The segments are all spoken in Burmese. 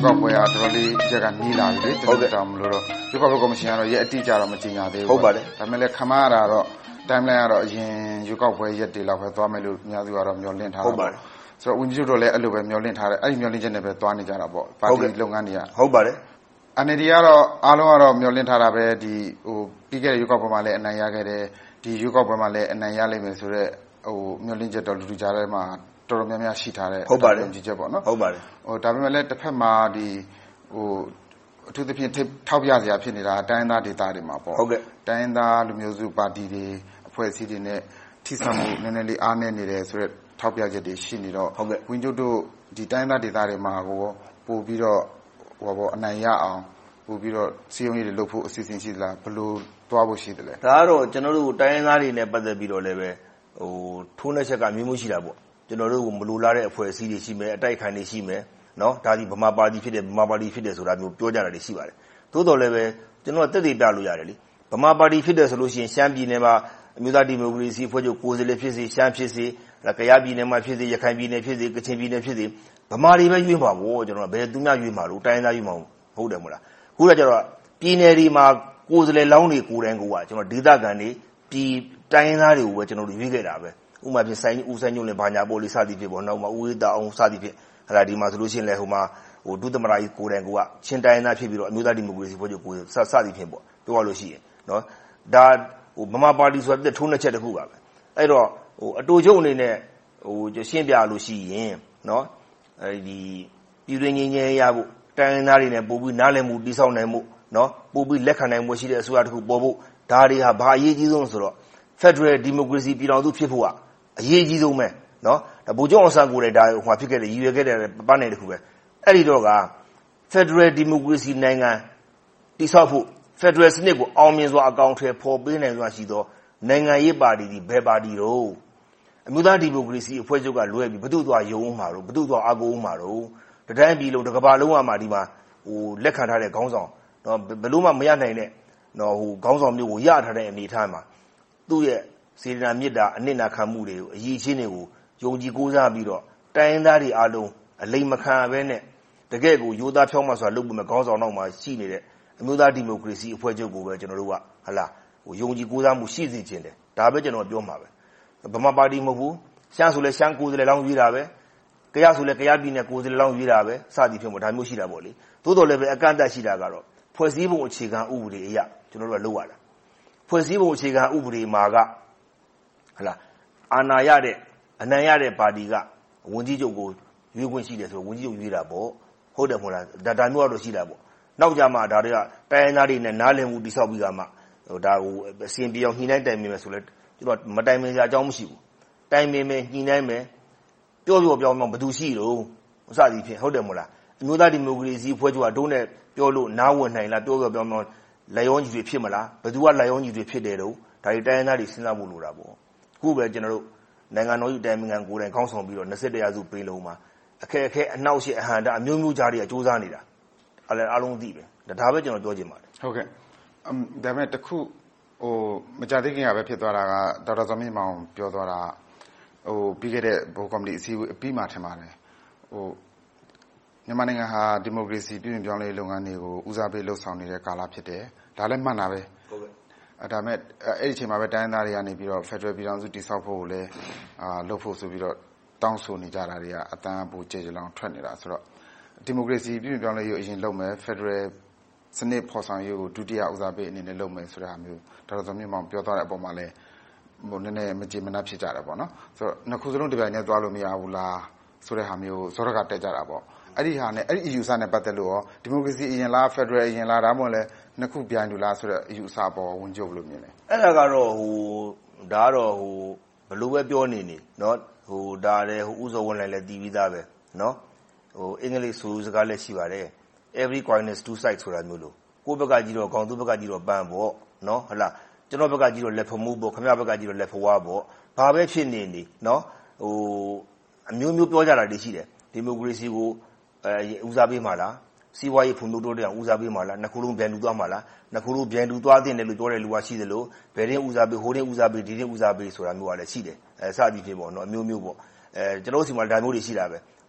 ကောက်ပွဲကတော်တော်လေးရက်ကနီးလာပြီလေကျွန်တော်တောင်မလို့တော့ရွေးကောက်ပွဲကော်မရှင်ကတော့ရက်အတိအကျတော့မကြေညာသေးဘူးဟုတ်ပါတယ်ဒါပေမဲ့လည်းခမရတာတော့ timeline ကတော့အရင်ရွေးကောက်ပွဲရက်တွေလောက်ပဲသွားမယ်လို့အများစုကတော့မျှော်လင့်ထားတာဟုတ်ပါတယ်ဆိုတော့ဝန်ကြီးချုပ်တို့လည်းအဲ့လိုပဲမျှော်လင့်ထားတယ်အဲ့ဒီမျှော်လင့်ချက်နဲ့ပဲသွားနေကြတာပေါ့ပါတီလုပ်ငန်းတွေကဟုတ်ပါတယ် NLD ကတော့အားလုံးကတော့မျှော်လင့်ထားတာပဲဒီဟိုပြီးခဲ့တဲ့ရွေးကောက်ပွဲမှာလည်းအနိုင်ရခဲ့တယ်ဒီရွေးကောက်ပွဲမှာလည်းအနိုင်ရလိမ့်မယ်ဆိုတော့ဟိုမျှော်လင့်ချက်တော့လူလူကြားထဲမှာတော်တော်များများရှိထားတဲ့ဟုတ်ပါတယ်ကြီးချက်ပေါ့နော်ဟုတ်ပါတယ်ဟိုဒါပေမဲ့လည်းတစ်ဖက်မှာဒီဟိုအထူးသဖြင့်ထောက်ပြစရာဖြစ်နေတာတိုင်းသားဒေသတွေမှာပေါ့ဟုတ်ကဲ့တိုင်းသားလူမျိုးစုပါတီတွေအဖွဲ့အစည်းတွေနဲ့ထိစပ်မှုနည်းနည်းလေးအားနည်းနေတယ်ဆိုတော့ထောက်ပြချက်တွေရှိနေတော့ဟုတ်ကဲ့ဝင်းကျုပ်တို့ဒီတိုင်းသားဒေသတွေမှာကိုပို့ပြီးတော့ဟိုပေါ့အနိုင်ရအောင်ပို့ပြီးတော့စီယုံရေးတွေလုပ်ဖို့အစီအစဉ်ရှိသလားဘယ်လိုသွားဖို့ရှိတယ်လဲဒါကတော့ကျွန်တော်တို့တိုင်းသားတွေနဲ့ပတ်သက်ပြီးတော့လည်းပဲဟိုထိုးနှက်ချက်ကမျိုးမျိုးရှိတာပေါ့ကျွန်တော်တို့ကမလိုလားတဲ့အဖွဲ့အစည်းတွေရှိမယ်အတိုက်ခံတွေရှိမယ်နော်ဒါဒီဗမာပါတီဖြစ်တယ်ဗမာပါတီဖြစ်တယ်ဆိုတာမျိုးပြောကြတာတွေရှိပါတယ်သို့တော်လည်းပဲကျွန်တော်တက်တည်ပြလို့ရတယ်လေဗမာပါတီဖြစ်တယ်ဆိုလို့ရှိရင်ရှမ်းပြည်နယ်မှာအမျိုးသားဒီမိုကရေစီအဖွဲ့ချုပ်ကိုယ်စားလှယ်ဖြစ်စေရှမ်းဖြစ်စေကယားပြည်နယ်မှာဖြစ်စေရခိုင်ပြည်နယ်ဖြစ်စေကချင်ပြည်နယ်ဖြစ်စေဗမာတွေပဲရွေးမှာပေါ့ကျွန်တော်ကဘယ်သူမှရွေးမှာလို့တိုင်းသားရွေးမှာဟုတ်တယ်မဟုတ်လားခုကကျတော့ပြည်နယ်ဒီမှာကိုယ်စားလှယ်လောင်းတွေကိုယ်တိုင်ကကျွန်တော်ဒေသခံတွေပြည်တိုင်းသားတွေကိုပဲကျွန်တော်တို့ရွေးခဲ့တာပဲဥပမာဖြစ်ဆိုင်ဦးဆိုင်ညွန့်လည်းဘာညာပေါ်လေးစသည်ဖြစ်ပေါ့နောက်မှဦးဝေးတာအောင်စသည်ဖြစ်ဟလာဒီမှာဆိုလို့ရှိရင်လည်းဟိုမှာဟိုဒုသမရာကြီးကိုယ်တိုင်ကချင်းတိုင်းသားဖြစ်ပြီးတော့အမျိုးသားဒီမိုကရေစီဖွဲ့ချုပ်ကိုစသည်ဖြစ်ပေါ့ပြောရလို့ရှိရင်နော်ဒါဟိုဗမာပါတီဆိုတာတက်ထိုးနှက်ချက်တစ်ခုပါပဲအဲ့တော့ဟိုအတူချုပ်အနေနဲ့ဟိုရှင်းပြလို့ရှိရင်နော်အဲဒီပြည်တွင်းငြိမ်းချမ်းရဖို့တိုင်းသားတွေနဲ့ပို့ပြီးနားလည်မှုတိဆောက်နိုင်မှုနော်ပို့ပြီးလက်ခံနိုင်မှုရှိတဲ့အစိုးရတစ်ခုပေါ်ဖို့ဒါတွေဟာဘာအရေးကြီးဆုံးဆိုတော့ Federal Democracy ပြည်တော်စုဖြစ်ဖို့ကအရေးကြီးဆုံးပဲနော်ဒါဗိုလ်ချုပ်အောင်ဆန်းကိုယ်တိုင်ဒါဟိုဖြစ်ခဲ့တယ်ရည်ရွယ်ခဲ့တဲ့ပန်းနိုင်တစ်ခုပဲအဲ့ဒီတော့က Federal Democracy နိုင်ငံတိဆောက်ဖို့ Federal စနစ်ကိုအောင်မြင်စွာအကောင့်ထဲပေါ်ပေးနိုင်စွာရှိသောနိုင်ငံရေးပါတီဒီဘယ်ပါတီတော့အမျိုးသားဒီမိုကရေစီအဖွဲ့ချုပ်ကလွဲပြီးဘသူ့သွားယုံမှာတော့ဘသူ့သွားအကိုမှာတော့တတိုင်းပြည်လုံးတစ်ကမ္ဘာလုံးမှာဒီမှာဟိုလက်ခံထားတဲ့ခေါင်းဆောင်နော်ဘယ်လို့မှမရနိုင်တဲ့နော်ဟိုခေါင်းဆောင်မျိုးကိုရထားတဲ့အနေအထားမှာသူ့ရဲ့စေတနာမြစ်တာအနစ်နာခံမှုတွေကိုအရေးချင်းတွေကိုယုံကြည်ကိုးစားပြီးတော့တိုင်းသားတွေအားလုံးအလိမ်မခံဘဲနဲ့တကယ့်ကိုရိုးသားဖြောင်းမှဆိုတာလုပ်ပြီးမှခေါင်းဆောင်နောက်မှာရှိနေတဲ့အမျိုးသားဒီမိုကရေစီအဖွဲ့ချုပ်ကိုပဲကျွန်တော်တို့ကဟလာဟိုယုံကြည်ကိုးစားမှုရှိစေခြင်းတယ်ဒါပဲကျွန်တော်ပြောမှာပဲဗမာပါတီမဟုတ်ဘူးရှမ်းဆိုလဲရှမ်းကိုယ်စားလှယ်လောင်းရွေးတာပဲကယားဆိုလဲကယားပြည်နယ်ကိုယ်စားလှယ်လောင်းရွေးတာပဲစသည်ဖြင့်ပေါ့ဒါမျိုးရှိတာပေါ့လေသို့တော်လည်းပဲအကန့်အသတ်ရှိတာကတော့ဖွဲ့စည်းပုံအခြေခံဥပဒေအရကျွန်တော်တို့ကလုပ်ရတာဖွဲ့စည်းပုံအခြေခံဥပဒေမှာကဟလာအာဏာရတဲ့အနိုင်ရတဲ့ပါတီကဝန်ကြီးချုပ်ကိုရွေးခွင့်ရှိတယ်ဆိုတော့ဝန်ကြီးချုပ်ရွေးတာပေါ့ဟုတ်တယ်မဟုတ်လားဒါမျိုးကတော့ရှိတာပေါ့နောက်ကြမှာဒါတွေကတိုင်းသားတွေနဲ့နားလည်မှုတိဆောက်ပြီးကမှဟိုဒါဟိုအစဉ်ပြောင်းညှိနှိုင်းတိုင်ပင်မယ်ဆိုလဲကျွန်တော်မတိုင်ပင်စရာအကြောင်းမရှိဘူးတိုင်ပင်မယ်ညှိနှိုင်းမယ်ပြောပြောင်းဘယ်သူရှိတော့အစသည်ဖြင့်ဟုတ်တယ်မဟုတ်လားအမျိုးသားဒီမိုကရေစီအဖွဲ့ချုပ်ကတို့နဲ့ပြောလို့နားဝင်နိုင်လားပြောပြောင်းလက်ရောညီတွေဖြစ်မလားဘယ်သူကလက်ရောညီတွေဖြစ်တယ်တော့ဒါတွေတိုင်းသားတွေစဉ်းစားဖို့လိုတာပေါ့ခုပဲကျွန်တော်တို့နိုင်ငံတော်ကြီးတိုင်ပင်ခံကိုယ်တိုင်ခေါင်းဆောင်ပြီးတော့21ရာစုပင်လုံးမှာအခက်အခဲအနှောက်အယှက်အဟန့်တာအမျိုးမျိုးကြားတွေကစူးစမ်းနေတာအားလုံးသိပဲဒါပဲကျွန်တော်ပြောချင်ပါတယ်ဟုတ်ကဲ့ဒါပေမဲ့တခုဟိုမကြသေးခင်ကပဲဖြစ်သွားတာကဒေါက်တာဇော်မြင့်မောင်ပြောသွားတာဟိုပြီးခဲ့တဲ့ဘိုးကော်မတီအစည်းအဝေးအပြီးမှထင်ပါတယ်ဟိုမြန်မာနိုင်ငံဟာဒီမိုကရေစီပြည်ပြောင်းလဲလုပ်ငန်းတွေကိုဦးစားပေးလှုပ်ဆောင်နေတဲ့ကာလဖြစ်တယ်ဒါလည်းမှန်တာပဲဟုတ်ကဲ့ဒါပေမဲ့အဲ့ဒီအချိန်မှာပဲတိုင်းသားတွေကနေပြီးတော့ Federal ပြည်ထောင်စုတည်ဆောက်ဖို့ကိုလည်းလုပ်ဖို့ဆိုပြီးတော့တောင်းဆိုနေကြတာတွေကအတန်းအပူကျေကျေလောင်ထွက်နေတာဆိုတော့ဒီမိုကရေစီပြည်ပြောင်းလဲရေးအရင်လုပ်မယ် Federal စနစ်ဖော်ဆောင်ရေးကိုဒုတိယဦးစားပေးအနေနဲ့လုပ်မယ်ဆိုတာမျိုးဒေါက်တာဇော်မြင့်မောင်ပြောသွားတဲ့အပေါ်မှာလည်းဟိုနည်းနည်းမကြေမနပ်ဖြစ်ကြတာပေါ့နော်ဆိုတော့နှစ်ခုစလုံးတပြိုင်တည်းသွားလို့မရဘူးလားဆိုတဲ့ဟာမျိုးစောရကတက်ကြတာပေါ့အဲ့ဒီဟာနဲ့အဲ့ဒီ EU စာနဲ့ပတ်သက်လို့ရောဒီမိုကရေစီအရင်လား Federal အရင်လားဒါမှမဟုတ်လဲနှစ်ခုပြိုင်တူလားဆိုတော့ EU စာပေါ်ဝင်ကြုတ်လို့မြင်တယ်အဲ့ဒါကတော့ဟိုဒါကတော့ဟိုဘလို့ပဲပြောနေเนาะဟိုဒါလည်းဟိုဥစောဝင်လိုက်လဲတီးပြီးသားပဲเนาะဟိုအင်္ဂလိပ်ဆိုစကားလည်းရှိပါတယ် every coin is two sides ဆိုတာမျိုးလို့ကိုယ့်ဘက်ကကြည့်တော့ကောင်သူ့ဘက်ကကြည့်တော့ပန်းပေါ့เนาะဟုတ်လားကျွန်တော်ဘက်ကကြည့်တော့လက်ဖမှုပေါ့ခင်ဗျားဘက်ကကြည့်တော့လက်ဖွားပေါ့ဘာပဲဖြစ်နေเนาะဟိုအမျိုးမျိုးပြောကြတာတွေရှိတယ်ဒီမိုကရေစီကိုဦးစားပေးမှာလားစီးပွားရေးဖွံ့ဖြိုးတိုးတက်အောင်ဦးစားပေးမှာလားနှစ်ခုလုံးပြန်တူသွားမှာလားနှစ်ခုလုံးပြန်တူသွားတဲ့လို့ပြောတဲ့လူကရှိတယ်လို့ဘယ်ရင်ဦးစားပေးဟိုရင်ဦးစားပေးဒီရင်ဦးစားပေးဆိုတာမျိုးကလည်းရှိတယ်စသည်ဖြစ်ပေါ့နော်အမျိုးမျိုးပေါ့ကျွန်တော်စီမှာဒါမျိုးတွေရှိတာပဲ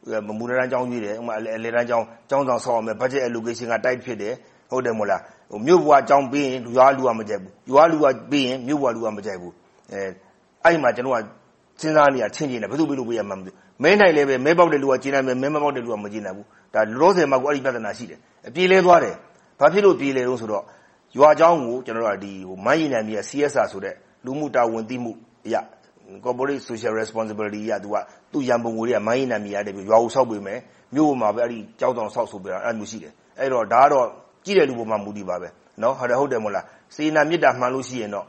မူလတန်းကျောင်းကြီးတယ်လေတန်းကျောင်းဆောင်ဆောက်မယ် budget allocation က tight ဖြစ်တယ်ဟုတ်တယ်မို့လားမြို့ဘွားကျောင်းပြီးရင်ရွာလူကမကြိုက်ဘူးရွာလူကပြီးရင်မြို့ဘွားလူကမကြိုက်ဘူးအဲ့မှာကျွန်တော်ကစဉ်းစားနေရချင်းချင်းတယ်ဘယ်သူလို့ပေးရမှမသိမဲနိုင်လည်းပဲမဲပေါက်တဲ့လူကကျင်းနိုင်မယ်မဲမပေါက်တဲ့လူကမကျင်းနိုင်ဘူးဒါလောဆယ်မှာကိုအဲ့ဒီပြဿနာရှိတယ်အပြေးလဲသွားတယ်ဘာဖြစ်လို့ပြေးလဲလို့ဆိုတော့ရွာကျောင်းကိုကျွန်တော်တို့ကဒီမန်းရင်နိုင်ပြီး CSR ဆိုတဲ့လူမှုတာဝန်သိမှုအရာ corporate social responsibility ရသူရန်ပုံငွေတွေကမန်းရင်နိုင်ပြီးရတယ်ပြီးရွာကိုဆောက်ပေးမယ်မြို့မှာပဲအဲ့ဒီကျောင်းဆောင်ဆောက်ဆိုပေးတာအဲ့လိုရှိတယ်အဲ့တော့ဒါကတော့ကြည့်တဲ့လူပေါ်မှာမူတည်ပါပဲနော်ဟုတ်တယ်မို့လားစေနာမြစ်တာမှန်လို့ရှိရင်တော့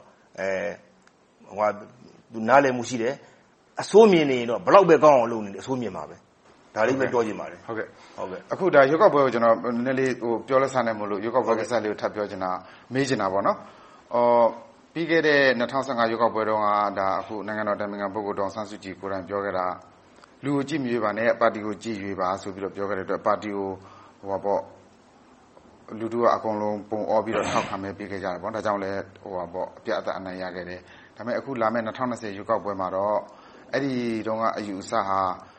သူနားလည်မှုရှိတယ်အစိုးမြင်နေရင်တော့ဘလောက်ပဲကောင်းအောင်လုပ်နေတယ်အစိုးမြင်ပါပဲဒါလေးပဲပြောချင်ပါတယ်ဟုတ်ကဲ့အခုဒါရွေးကောက်ပွဲကိုကျွန်တော်နည်းနည်းလေးပြောလက်စားနေမို့လို့ရွေးကောက်ပွဲကိစ္စလေးကိုထပ်ပြောချင်တာမေးချင်တာပေါ့နော်ပြီးခဲ့တဲ့2015ရွေးကောက်ပွဲတုန်းကဒါအခုနိုင်ငံတော်တိုင်ပင်ခံပုဂ္ဂိုလ်ဒေါ်ဆန်းစုကြည်ကိုယ်တိုင်ပြောခဲ့တာလူကိုကြည့်မြွေးပါနဲ့ပါတီကိုကြည့်ရွေးပါဆိုပြီးတော့ပြောခဲ့တဲ့အတွက်ပါတီကိုလူတို့ကအကုန်လုံးပုံအောပြီးတော့ထောက်ခံမဲ့ပေးခဲ့ကြတယ်ပေါ့ဒါကြောင့်လည်းအပြတ်အသတ်အနိုင်ရခဲ့တယ်ဒါပေမဲ့အခုလာမယ့်2020ရွေးကောက်ပွဲမှာတော့အဲ့ဒီတုန်းကအယူအဆဟာ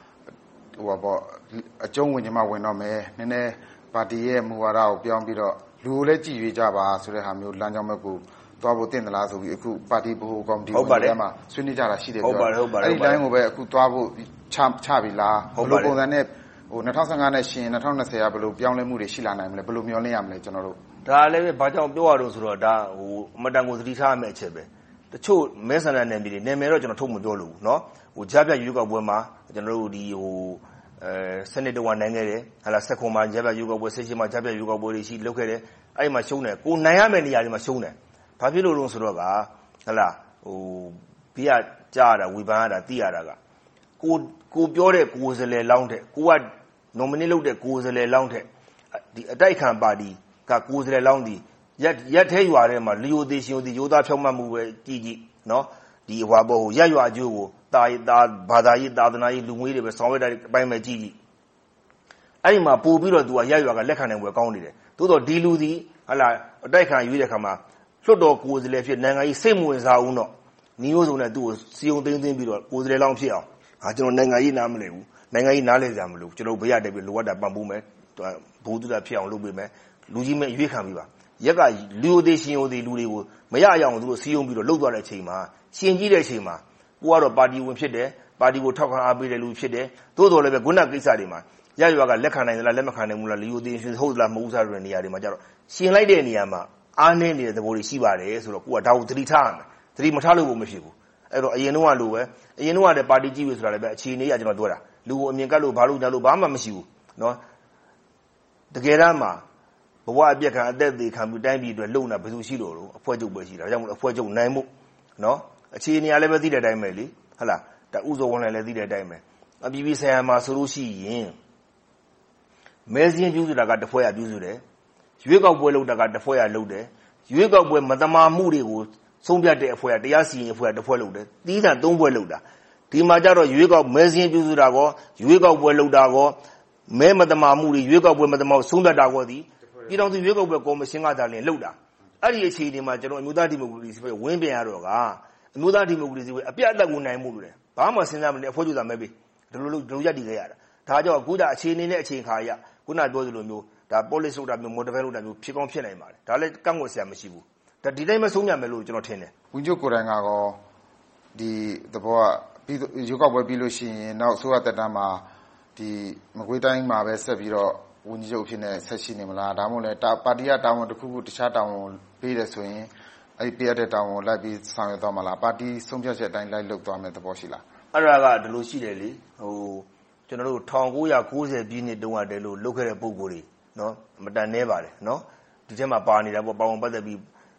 အကျုံးဝင်ခြင်းမှဝင်တော့မယ်နည်းနည်းပါတီရဲ့မူဝါဒကိုပြောင်းပြီးတော့လူကိုလည်းကြည်ရွေးကြပါဆိုတဲ့ဟာမျိုးလမ်းကြောင်းဘက်ကိုသွားဖို့တင့်သလားဆိုပြီးအခုပါတီဘိုကော်မတီဝင်တွေမှာဆွေးနွေးကြတာရှိတယ်ပြောအဲ့ဒီတိုင်းကိုပဲအခုသွားဖို့ချပြီလားဘယ်လိုပုံစံနဲ့2015နဲ့ရှင်2020ကဘယ်လိုပြောင်းလဲမှုတွေရှိလာနိုင်မလဲဘယ်လိုမျှော်လင့်ရမလဲကျွန်တော်တို့ဒါလည်းဘာကြောင့်ပြောရတော့ဆိုတော့ဒါအမတန်ကိုသတိထားရမယ့်အချက်ပဲတချို့မဲဆန္ဒနယ်မြေတွေနာမည်တော့ကျွန်တော်ထုတ်မပြောလို့ဘူးเนาะကြားပြရွေးကောက်ပွဲမှာကျွန်တော်တို့ဒီစနစ်တော်နိုင်ခဲ့တယ်ဟာလားစက်ခွန်မှာကြားပြရွေးကောက်ပွဲဆက်ရှိမှာကြားပြရွေးကောက်ပွဲတွေရှိလုပ်ခဲ့တယ်အဲ့မှာရှုံးတယ်ကိုနိုင်ရမယ့်နေရာတွေမှာရှုံးတယ်ဘာဖြစ်လို့လဲဆိုတော့ကဟာလားဘေးကကြားရတာဝေဖန်ရတာသိရတာကကိုပြောတဲ့ကိုယ်စလဲလောင်းတဲ့ကိုက nominate လုပ်တဲ့ကိုယ်စလဲလောင်းတဲ့ဒီအတိုက်ခံပါတီကကိုယ်စလဲလောင်းဒီရက်ထဲရွာထဲမှာလျိုသေးရှင်ရိုးသားဖြောင့်မတ်မှုပဲကြည်เนาะဒီရက်ရွာအကျိုးကိုဘာသာရေးသာသနာရေးလူငွေတွေပဲဆောင်ရွက်တဲ့အပိုင်းပဲကြည်အဲ့ဒီမှာပို့ပြီးတော့သူကရက်ရွာကလက်ခံနိုင်ပွဲကောင်းနေတယ်သို့တော့ဒီလူစီဟာလာအတိုက်ခံရွေးတဲ့ခါမှာလွတ်တော်ကိုယ်စလဲဖြစ်နိုင်ငံရေးစိတ်မဝင်စားဘူးတော့နီးရိုးစုံနဲ့သူ့ကိုစီယုံသိမ်းပြီးတော့ကိုယ်စလဲလောင်းဖြစ်အောင်ဟာကျွန်တော်နိုင်ငံရေးနားမလဲဘူးနိုင်ငံရေးနားလဲကြမလို့ကျွန်တော်ဘေးရတက်ပြီးလိုအပ်တာပံ့ပိုးမယ်ဘိုးသူတာဖြစ်အောင်လုပ်ပေးမယ်လူကြီးမဲ့ရွေးခံပြီးပါရက်ကလူယိုသေးရှင်ယိုသေးလူတွေကိုမရအောင်သူတို့စီယုံပြီးတော့လှုပ်သွားတဲ့အချိန်မှာရှင်ကြီးတဲ့အချိန်မှာကိုကတော့ပါတီဝင်ဖြစ်တယ်ပါတီကိုထောက်ခံအားပေးတဲ့လူဖြစ်တယ်သို့တော်လည်းပဲခုနကိစ္စတွေမှာရရွာကလက်ခံနိုင်သလားလက်မခံနိုင်ဘူးလားလူယိုသေးရှင်ဟုတ်သလားမဟုတ်စားတဲ့နေရာတွေမှာကျတော့ရှင်လိုက်တဲ့နေရာမှာအားနည်းနေတဲ့သဘောတွေရှိပါတယ်ဆိုတော့ကိုကဒါကိုသတိထားရမယ်သတိမထားလို့မဖြစ်ဘူးအဲ့တော့အရင်တော့ကလိုပဲအရင်တော့ကလည်းပါတီကြီးပဲဆိုတာလည်းပဲအခြေအနေကကျွန်တော်ပြောတာလူကိုအမြင်ကတ်လို့ဘာလို့ညာလို့ဘာမှမရှိဘူးเนาะတကယ်တမ်းမှာဘဝအပြက်ခံအသက်သေးခံပြီးတိုင်းပြည်အတွက်လုံတာဘယ်သူရှိလို့အဖွဲ့ချုပ်ပဲရှိတာဒါကြောင့်မို့အဖွဲ့ချုပ်နိုင်မှုเนาะအခြေအနေကလည်းပဲသိတဲ့အတိုင်းပဲလေဟုတ်လားဒါဥစောဝန်လည်းသိတဲ့အတိုင်းပဲအပြည်ပြည်ဆိုင်ရာမှာဆိုလို့ရှိရင်မဲစင်းပြုစုတာကတစ်ဖွဲ့ရပြုစုတယ်ရွေးကောက်ပွဲလုပ်တာကတစ်ဖွဲ့ရလုပ်တယ်ရွေးကောက်ပွဲမတမာမှုတွေကိုဆုံးဖြတ်တဲ့အဖွဲ့ကတရားစီရင်အဖွဲ့ကတစ်ဖွဲ့လုပ်တယ်တီးသန့်၃ဖွဲ့လုပ်တာဒီမှာကြတော့ရွေးကောက်မဲစင်းပြုစုတာကောရွေးကောက်ပွဲလုပ်တာကောမဲမတမာမှုတွေရွေးကောက်ပွဲမတမာဆုံးဖြတ်တာကောဒီပြည်တော်စုရွေးကောက်ပွဲကော်မရှင်ကသာလျှင်လုပ်တာအဲ့ဒီအခြေအနေမှာကျွန်တော်အမျိုးသားဒီမိုကရေစီဖွဲ့ဝင်းပြန်ရတော့ကအမျိုးသားဒီမိုကရေစီဖွဲ့အပြတ်အသတ်ကိုနိုင်မှုလို့တယ်ဘာမှစဉ်းစားမနေအဖွဲ့ချုပ်သာမဲပေးဒီလိုရက်တည်ခဲ့ရတာဒါကြောင့်အခုဒါအခြေအနေနဲ့အချိန်ခါရခုနပြောသလိုမျိုးဒါ policy လုပ်တာမျိုး model လုပ်တာမျိုးဖြစ်ကောင်းဖြစ်နိုင်ပါတယ်ဒါလည်းကန့်ကွက်စရာမရှိဘူးဒါဒီတိုင်းမဆုံးညမယ်လို့ကျွန်တော်ထင်တယ်ဝန်ကြီးကိုယ်တိုင်ကတော့ဒီသဘောကပြီးရုပ်ောက်ပွဲပြီးလို့ရှိရင်နောက်ဆိုရတက်တန်းမှာဒီမကွေးတိုင်းမှာပဲဆက်ပြီးတော့ဝန်ကြီးချုပ်အဖြစ်နဲ့ဆက်ရှိနေမလားဒါမှမဟုတ်လဲပါတီကတာဝန်တစ်ခုခုတခြားတာဝန်ပေးတယ်ဆိုရင်အဲ့ဒီပေးရတဲ့တာဝန်လိုက်ပြီးဆောင်ရွက်သွားမှာလားပါတီဆုံးဖြတ်ချက်အတိုင်းလိုက်လုပ်သွားမယ်သဘောရှိလားအဲ့ဒါကဒီလိုရှိတယ်လေကျွန်တော်တို့1990ပြည့်နှစ်တုန်းကတည်းလို့လုပ်ခဲ့တဲ့ပုံကိုယ်တွေနော်မတန်နေပါတယ်နော်ဒီထဲမှာပါနေတာပေါ့ပါဝင်ပတ်သက်ပြီး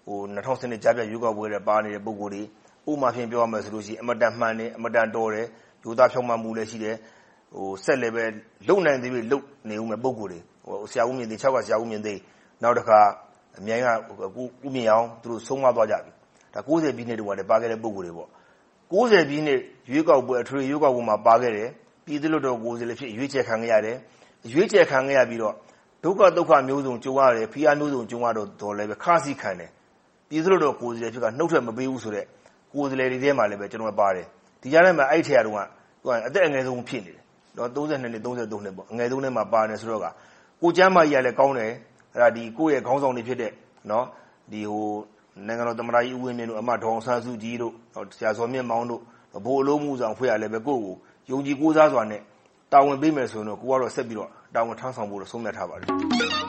2010ကြားပြရွေးကောက်ပွဲတွေပါနေတဲ့ပုံကိုယ်တွေဥပမာဖြင့်ပြောရမယ်ဆိုလို့ရှိရင်အမတန်မှန်တယ်အမတန်တော်တယ်ယူသားဖြောင်းမှမှုလည်းရှိတယ်ဆက်လည်းပဲလုံနိုင်သေးပြီလုံနေဦးမယ်ပုံကိုယ်တွေဆရာဦးမြင့်သိ6ကဆရာဦးမြင့်သိနောက်တစ်ခါအမြိုင်းကဦးမြင့်အောင်သူတို့ဆုံးမသွားကြပြီဒါ90ပြည့်နှစ်တုန်းကလည်းပါခဲ့တဲ့ပုံကိုယ်တွေပေါ့90ပြည့်နှစ်ရွေးကောက်ပွဲအထွေရွေးကောက်ပွဲမှာပါခဲ့တယ်ပြည်သူ့လွှတ်တော်ကိုယ်စားလှယ်ဖြစ်ရွေးချယ်ခံခဲ့ရတယ်ရွေးချယ်ခံခဲ့ရပြီးတော့ဒုက္ခမျိုးစုံကြုံရတယ်ဖိအားမျိုးစုံကြုံရတော့လည်းပဲခါးစီခံတယ်ပြည်သူ့လွှတ်တော်ကိုယ်စားလှယ်ဖြစ်ကနှုတ်ထွက်မပေးဘူးဆိုတဲ့ကိုယ်စားလှယ်တွေထဲမှာလည်းပဲကျွန်တော်ပါတယ်ဒီကြားထဲမှာအဲ့ထရာတုန်းကသူကအသက်အငယ်ဆုံးဖြစ်နေတယ် 32နှစ်33နှစ်ပေါ့အငယ်ဆုံးထဲမှာပါတယ်ဆိုတော့ကကိုကျမ်းမာကြီးကလည်းကောင်းတယ်အဲ့ဒါဒီကိုယ့်ရဲ့ခေါင်းဆောင်တွေဖြစ်တဲ့နော်ဒီနိုင်ငံတော်သမ္မတကြီးဦးဝင်းမြင့်တို့အမဒေါအောင်ဆန်းစုကြည်တို့ဆရာဇော်မြင့်မောင်တို့ဘိုးအလုံးမှုဆောင်ဖွဲ့ရလည်းပဲကိုယ့်ကိုယုံကြည်ကိုးစားစွာနဲ့တာဝန်ပေးမယ်ဆိုရင်တော့ကိုကတော့ဆက်ပြီးတော့တာဝန်ထမ်းဆောင်ဖို့ဆုံးဖြတ်ထားပါတယ်